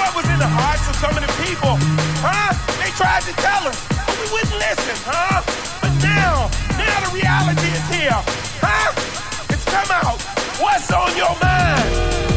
what was in the hearts of some of the people, huh? They tried to tell us, but we wouldn't listen, huh? But now the reality is here, huh? It's come out. What's on your mind?